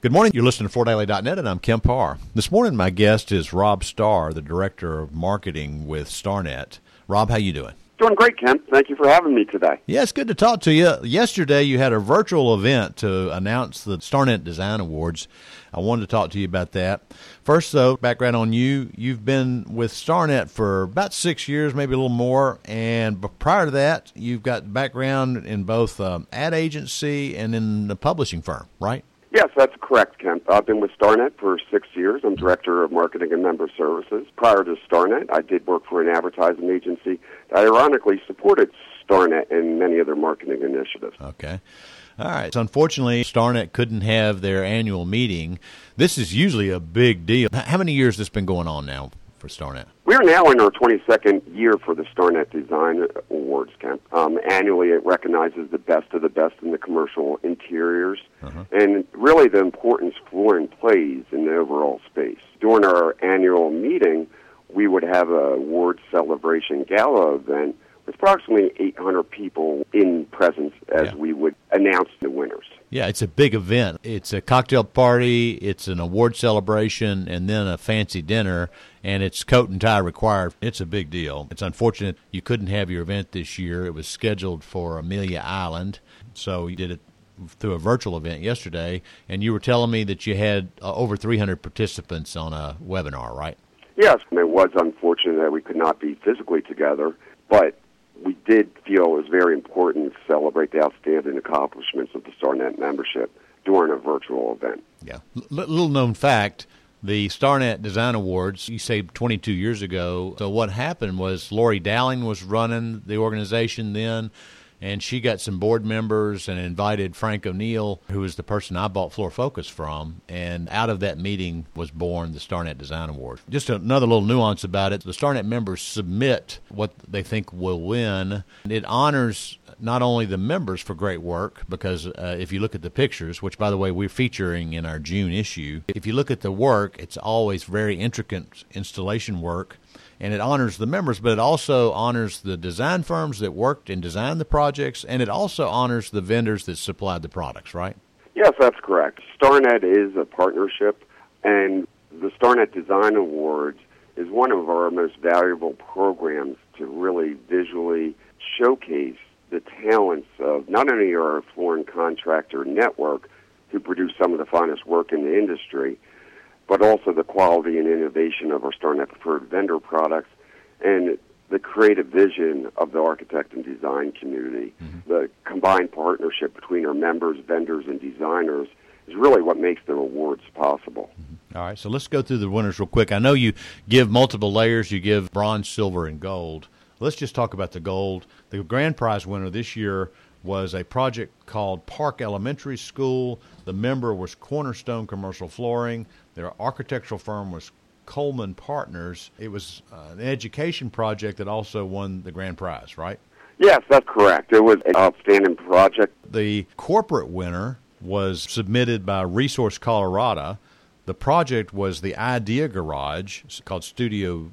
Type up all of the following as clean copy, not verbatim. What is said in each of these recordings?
Good morning. You're listening to FloorDaily.net, and I'm Kim Parr. This morning, my guest is Rob Starr, the Director of Marketing with StarNet. Rob, how you doing? Doing great, Kim. Thank you for having me today. Yeah, it's good to talk to you. Yesterday, you had a virtual event to announce the StarNet Design Awards. I wanted to talk to you about that. First, though, background on you. You've been with StarNet for about 6 years, maybe a little more. And prior to that, you've got background in both ad agency and in the publishing firm, right? Yes, that's correct, Kemp. I've been with StarNet for 6 years. I'm Director of Marketing and Member Services. Prior to StarNet, I did work for an advertising agency that ironically supported StarNet in many of their marketing initiatives. Okay. All right. So unfortunately, StarNet couldn't have their annual meeting. This is usually a big deal. How many years has this been going on now for StarNet? We're now in our 22nd year for the StarNet Design Awards, Kemp. Annually, it recognizes the best of the best in the commercial interiors and really the importance flooring plays in the overall space. During our annual meeting, we would have a award celebration gala event with approximately 800 people in presence as we would announce the winners. Yeah, it's a big event. It's a cocktail party, it's an award celebration, and then a fancy dinner, and it's coat and tie required. It's a big deal. It's unfortunate you couldn't have your event this year. It was scheduled for Amelia Island, so you did it through a virtual event yesterday, and you were telling me that you had over 300 participants on a webinar, right? Yes, it was unfortunate that we could not be physically together, but we did feel it was very important to celebrate the outstanding accomplishments of the StarNet membership during a virtual event. Yeah. Little known fact, the StarNet Design Awards, you say 22 years ago. So what happened was Lori Dowling was running the organization then, and she got some board members and invited Frank O'Neill, who was the person I bought Floor Focus from, and out of that meeting was born the StarNet Design Award. Just another little nuance about it, the StarNet members submit what they think will win. It honors not only the members for great work, because if you look at the pictures, which, by the way, we're featuring in our June issue, if you look at the work, it's always very intricate installation work, and it honors the members, but it also honors the design firms that worked and designed the projects, and it also honors the vendors that supplied the products, right? Yes, that's correct. StarNet is a partnership, and the StarNet Design Awards is one of our most valuable programs to really visually showcase the talents of not only our flooring contractor network, who produce some of the finest work in the industry, but also the quality and innovation of our StarNet Preferred Vendor products and the creative vision of the architect and design community. The combined partnership between our members, vendors, and designers is really what makes the awards possible. All right, so let's go through the winners real quick. I know you give multiple layers. You give bronze, silver, and gold. Let's just talk about the gold. The grand prize winner this year was a project called Park Elementary School. The member was Cornerstone Commercial Flooring. Their architectural firm was Coleman Partners. It was an education project that also won the grand prize, right? Yes, that's correct. It was an outstanding project. The corporate winner was submitted by Resource Colorado. The project was the Idea Garage, it's called Studio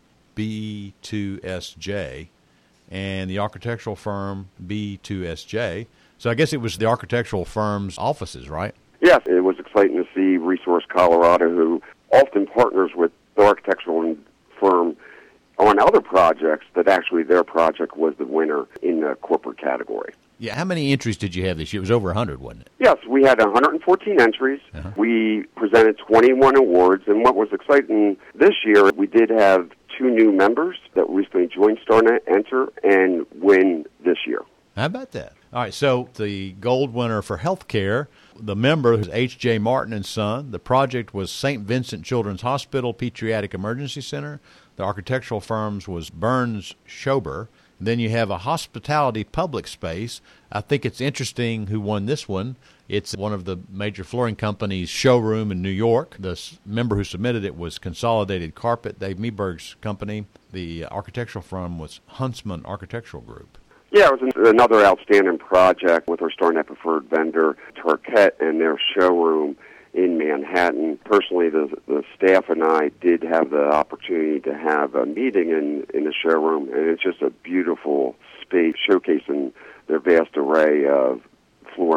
B2SJ, and the architectural firm B2SJ. So I guess it was the architectural firm's offices, right? Yes, it was exciting to see Resource Colorado, who often partners with the architectural firm on other projects, that actually their project was the winner in the corporate category. Yeah, how many entries did you have this year? It was over 100, wasn't it? Yes, we had 114 entries. We presented 21 awards, and what was exciting this year, we did have 2 new members that recently joined StarNet enter and win this year. How about that? All right, so the gold winner for healthcare, the member was H.J. Martin and Son. The project was St. Vincent Children's Hospital Pediatric Emergency Center. The architectural firms was Burns Schober. Then you have a hospitality public space. I think it's interesting who won this one. It's one of the major flooring companies' showroom in New York. The member who submitted it was Consolidated Carpet, Dave Meberg's company. The architectural firm was Huntsman Architectural Group. Yeah, it was another outstanding project with our StarNet Preferred vendor, Tarkett, and their showroom in Manhattan. Personally, the staff and I did have the opportunity to have a meeting in the showroom, and it's just a beautiful space showcasing their vast array of flooring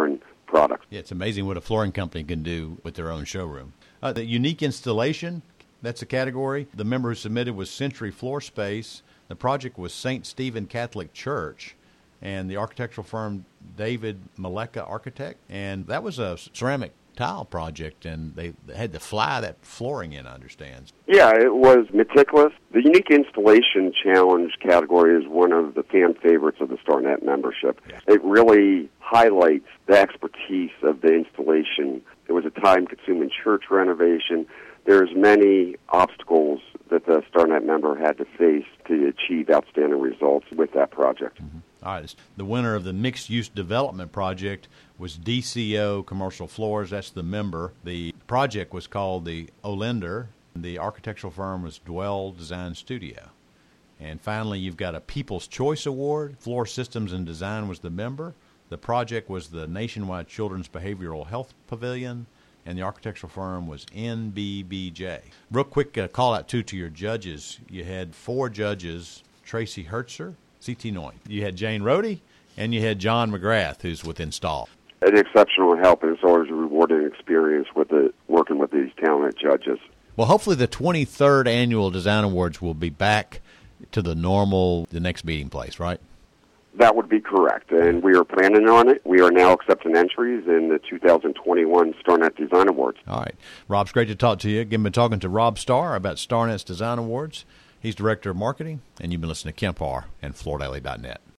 products. Yeah, it's amazing what a flooring company can do with their own showroom. The unique installation, that's a category. The member who submitted was Century Floor Space. The project was St. Stephen Catholic Church, and the architectural firm David Maleka Architect. And that was a ceramic tile project, and they had to fly that flooring in, I understand. Yeah, it was meticulous. The unique installation challenge category is one of the fan favorites of the StarNet membership. Yeah. It really highlights the expertise of the installation. It was a time-consuming church renovation. There's many obstacles that the StarNet member had to face to achieve outstanding results with that project. Mm-hmm. All right. The winner of the mixed-use development project was DCO Commercial Floors. That's the member. The project was called the Olender. The architectural firm was Dwell Design Studio. And finally, you've got a People's Choice Award. Floor Systems and Design was the member. The project was the Nationwide Children's Behavioral Health Pavilion, and the architectural firm was NBBJ. Real quick call out, too, to your judges. You had 4 judges, Tracy Hertzer, C.T. Noy. You had Jane Rohde, and you had John McGrath, who's with Install. An exceptional help, and it's always a rewarding experience working with these talented judges. Well, hopefully the 23rd Annual Design Awards will be back to the next meeting place, right? That would be correct, and we are planning on it. We are now accepting entries in the 2021 StarNet Design Awards. All right. Rob, it's great to talk to you. Again, been talking to Rob Starr about StarNet's Design Awards. He's Director of Marketing, and you've been listening to Kemp Harr and FloorDaily.net.